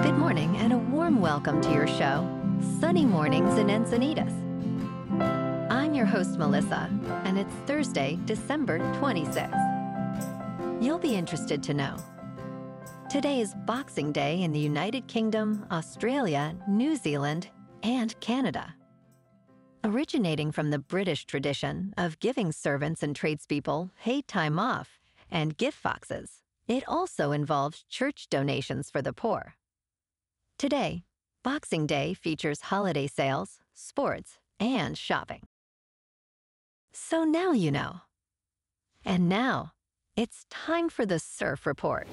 Good morning and a warm welcome to your show, Sunny Mornings in Encinitas. I'm your host, Melissa, and it's Thursday, December 26th. You'll be interested to know. Today is Boxing Day in the United Kingdom, Australia, New Zealand, and Canada. Originating from the British tradition of giving servants and tradespeople paid time off and gift boxes, it also involves church donations for the poor. Today, Boxing Day features holiday sales, sports, and shopping. So now you know. And now, it's time for the Surf Report.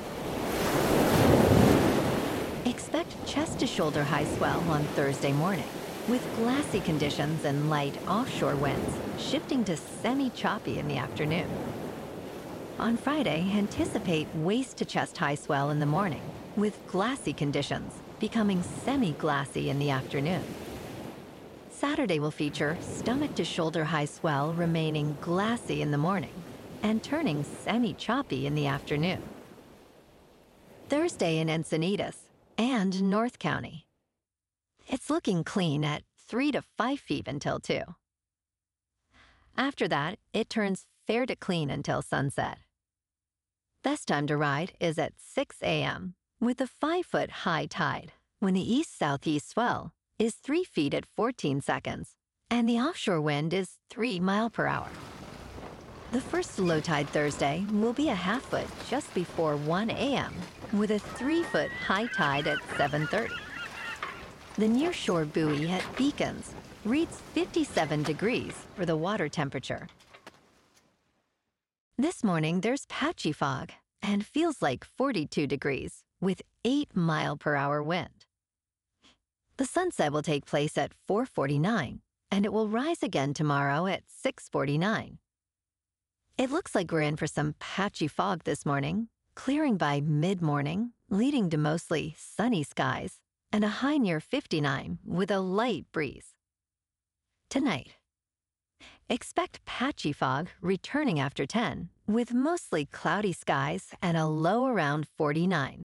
Expect chest-to-shoulder high swell on Thursday morning, with glassy conditions and light offshore winds shifting to semi-choppy in the afternoon. On Friday, anticipate waist-to-chest high swell in the morning, with glassy conditions becoming semi-glassy in the afternoon. Saturday will feature stomach-to-shoulder high swell remaining glassy in the morning and turning semi-choppy in the afternoon. Thursday in Encinitas and North County. It's looking clean at 3 to 5 feet until 2. After that, it turns fair to clean until sunset. Best time to ride is at 6 a.m. with a 5-foot high tide when the east-southeast swell is 3 feet at 14 seconds and the offshore wind is 3 miles per hour. The first low tide Thursday will be a half-foot just before 1 a.m. with a 3-foot high tide at 7:30. The nearshore buoy at Beacons reads 57 degrees for the water temperature. This morning, there's patchy fog and feels like 42 degrees with 8 mile per hour wind. The sunset will take place at 4:49, and it will rise again tomorrow at 6:49. It looks like we're in for some patchy fog this morning, clearing by mid-morning, leading to mostly sunny skies, and a high near 59 with a light breeze. Tonight, expect patchy fog returning after 10 with mostly cloudy skies and a low around 49.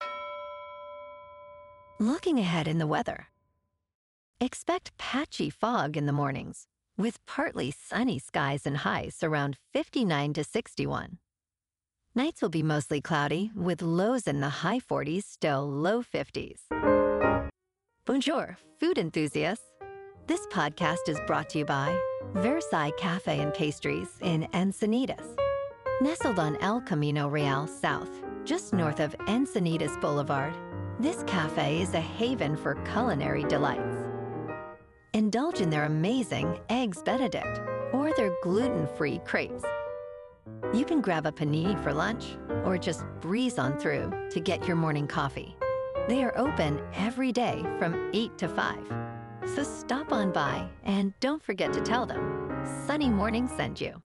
Looking ahead in the weather, expect patchy fog in the mornings with partly sunny skies and highs around 59 to 61. Nights will be mostly cloudy with lows in the high 40s to low 50s. Bonjour, food enthusiasts. This podcast is brought to you by Versailles Cafe and Pastries in Encinitas. Nestled on El Camino Real South, just north of Encinitas Boulevard, this cafe is a haven for culinary delights. Indulge in their amazing Eggs Benedict or their gluten-free crepes. You can grab a panini for lunch or just breeze on through to get your morning coffee. They are open every day from 8 to 5. So stop on by and don't forget to tell them Sunny Morning sent you.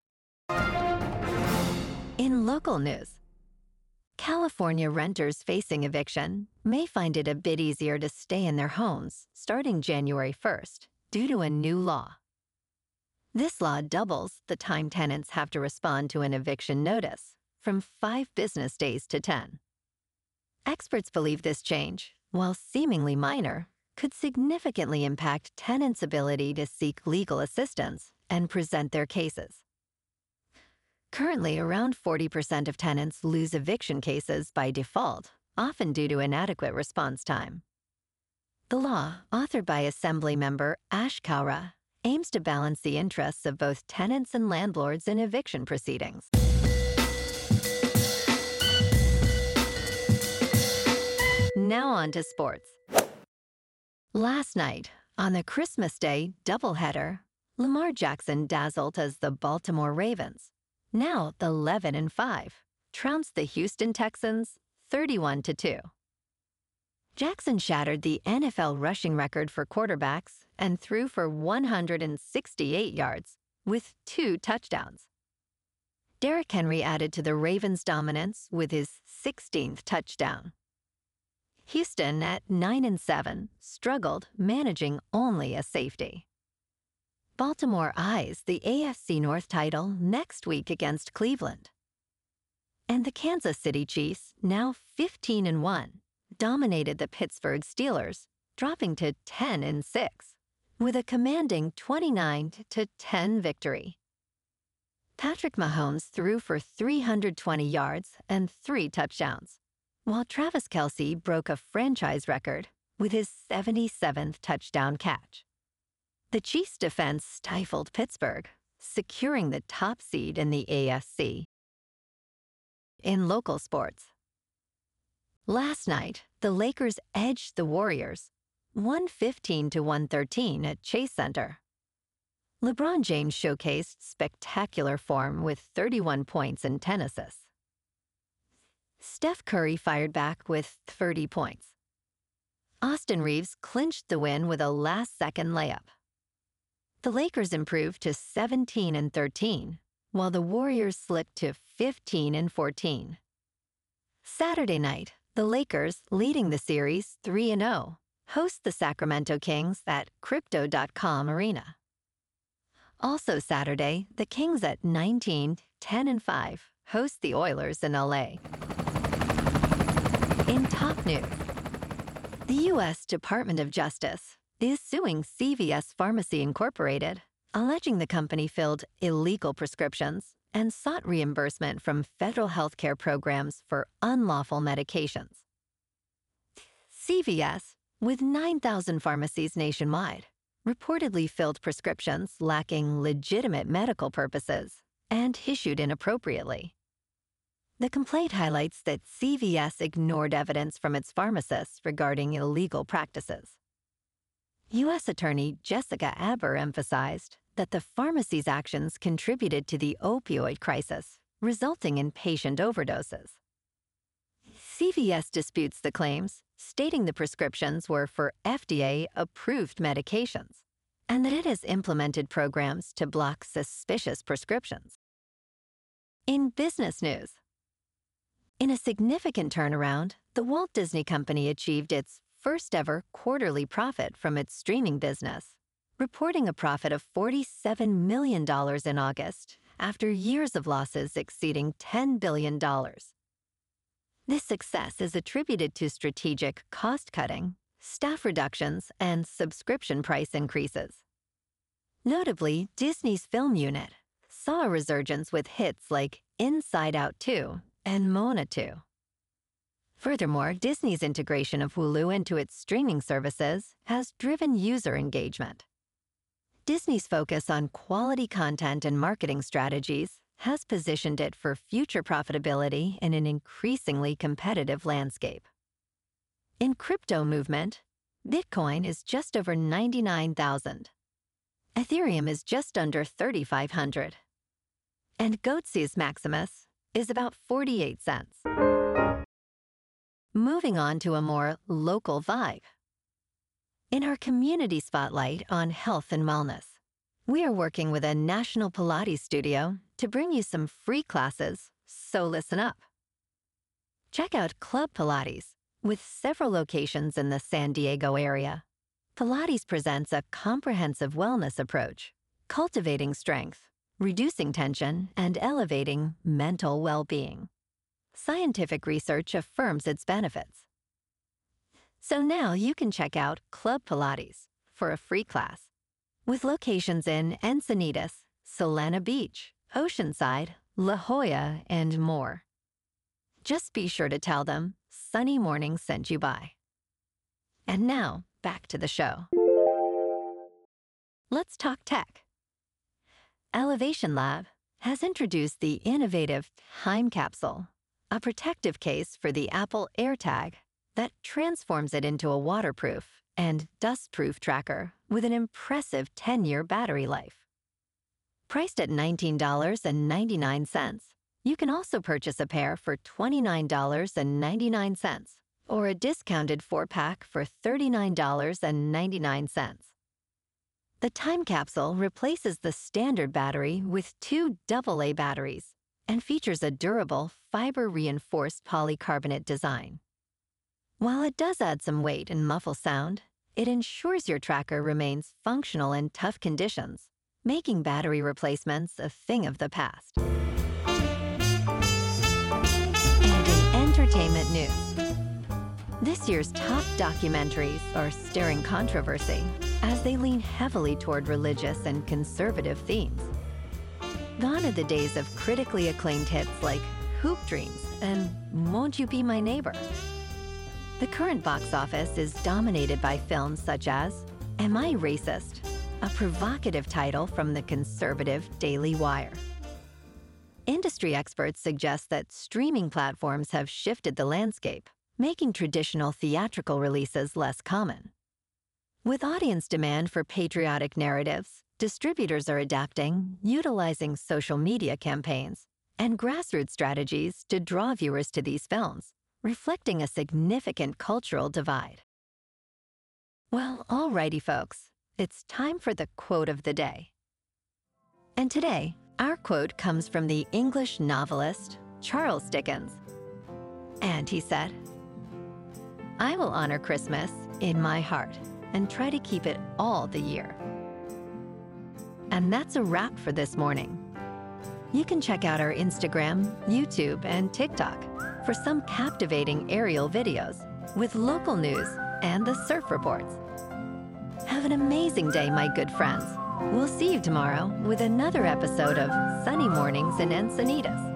In local news, California renters facing eviction may find it a bit easier to stay in their homes starting January 1st due to a new law. This law doubles the time tenants have to respond to an eviction notice from 5 business days to 10. Experts believe this change, while seemingly minor, could significantly impact tenants' ability to seek legal assistance and present their cases. Currently, around 40% of tenants lose eviction cases by default, often due to inadequate response time. The law, authored by Assemblymember Ash Kaura, aims to balance the interests of both tenants and landlords in eviction proceedings. Now on to sports. Last night, on the Christmas Day doubleheader, Lamar Jackson dazzled as the Baltimore Ravens, now 11-5, trounced the Houston Texans 31-2. Jackson shattered the NFL rushing record for quarterbacks and threw for 168 yards with 2 touchdowns. Derrick Henry added to the Ravens' dominance with his 16th touchdown. Houston, at 9-7, struggled, managing only a safety. Baltimore eyes the AFC North title next week against Cleveland. And the Kansas City Chiefs, now 15-1, dominated the Pittsburgh Steelers, dropping to 10-6, with a commanding 29-10 victory. Patrick Mahomes threw for 320 yards and 3 touchdowns, while Travis Kelce broke a franchise record with his 77th touchdown catch. The Chiefs' defense stifled Pittsburgh, securing the top seed in the AFC. In local sports, last night, the Lakers edged the Warriors, 115-113 at Chase Center. LeBron James showcased spectacular form with 31 points and 10 assists. Steph Curry fired back with 30 points. Austin Reeves clinched the win with a last-second layup. The Lakers improved to 17-13, while the Warriors slipped to 15-14. Saturday night, the Lakers, leading the series 3-0, host the Sacramento Kings at Crypto.com Arena. Also Saturday, the Kings at 19-10-5 host the Oilers in LA. In top news, the U.S. Department of Justice is suing CVS Pharmacy Incorporated, alleging the company filled illegal prescriptions and sought reimbursement from federal healthcare programs for unlawful medications. CVS, with 9,000 pharmacies nationwide, reportedly filled prescriptions lacking legitimate medical purposes and issued inappropriately. The complaint highlights that CVS ignored evidence from its pharmacists regarding illegal practices. U.S. Attorney Jessica Aber emphasized that the pharmacy's actions contributed to the opioid crisis, resulting in patient overdoses. CVS disputes the claims, stating the prescriptions were for FDA-approved medications, and that it has implemented programs to block suspicious prescriptions. In business news, in a significant turnaround, the Walt Disney Company achieved its first-ever quarterly profit from its streaming business, reporting a profit of $47 million in August after years of losses exceeding $10 billion. This success is attributed to strategic cost-cutting, staff reductions, and subscription price increases. Notably, Disney's film unit saw a resurgence with hits like Inside Out 2 and Moana 2. Furthermore, Disney's integration of Hulu into its streaming services has driven user engagement. Disney's focus on quality content and marketing strategies has positioned it for future profitability in an increasingly competitive landscape. In crypto movement, Bitcoin is just over 99,000. Ethereum is just under 3,500. And Goatse's Maximus is about 48 cents. Moving on to a more local vibe. In our community spotlight on health and wellness, we are working with a national Pilates studio to bring you some free classes, so listen up. Check out Club Pilates, with several locations in the San Diego area. Pilates presents a comprehensive wellness approach, cultivating strength, reducing tension, and elevating mental well-being. Scientific research affirms its benefits. So now you can check out Club Pilates for a free class, with locations in Encinitas, Solana Beach, Oceanside, La Jolla, and more. Just be sure to tell them Sunny Morning sent you by. And now, back to the show. Let's talk tech. Elevation Lab has introduced the innovative Time Capsule, a protective case for the Apple AirTag that transforms it into a waterproof and dust-proof tracker with an impressive 10-year battery life. Priced at $19.99, you can also purchase a pair for $29.99 or a discounted 4-pack for $39.99. The Time Capsule replaces the standard battery with 2 AA batteries and features a durable, fiber-reinforced polycarbonate design. While it does add some weight and muffle sound, it ensures your tracker remains functional in tough conditions, making battery replacements a thing of the past. And in entertainment news, This year's top documentaries are stirring controversy as they lean heavily toward religious and conservative themes. Gone are the days of critically acclaimed hits like Hoop Dreams and Won't You Be My Neighbor? The current box office is dominated by films such as Am I Racist?, a provocative title from the conservative Daily Wire. Industry experts suggest that streaming platforms have shifted the landscape, making traditional theatrical releases less common. With audience demand for patriotic narratives, distributors are adapting, utilizing social media campaigns and grassroots strategies to draw viewers to these films, reflecting a significant cultural divide. Well, alrighty, folks, it's time for the quote of the day. And today, our quote comes from the English novelist Charles Dickens. And he said, "I will honor Christmas in my heart and try to keep it all the year." And that's a wrap for this morning. You can check out our Instagram, YouTube, and TikTok for some captivating aerial videos with local news and the surf reports. Have an amazing day, my good friends. We'll see you tomorrow with another episode of Sunny Mornings in Encinitas.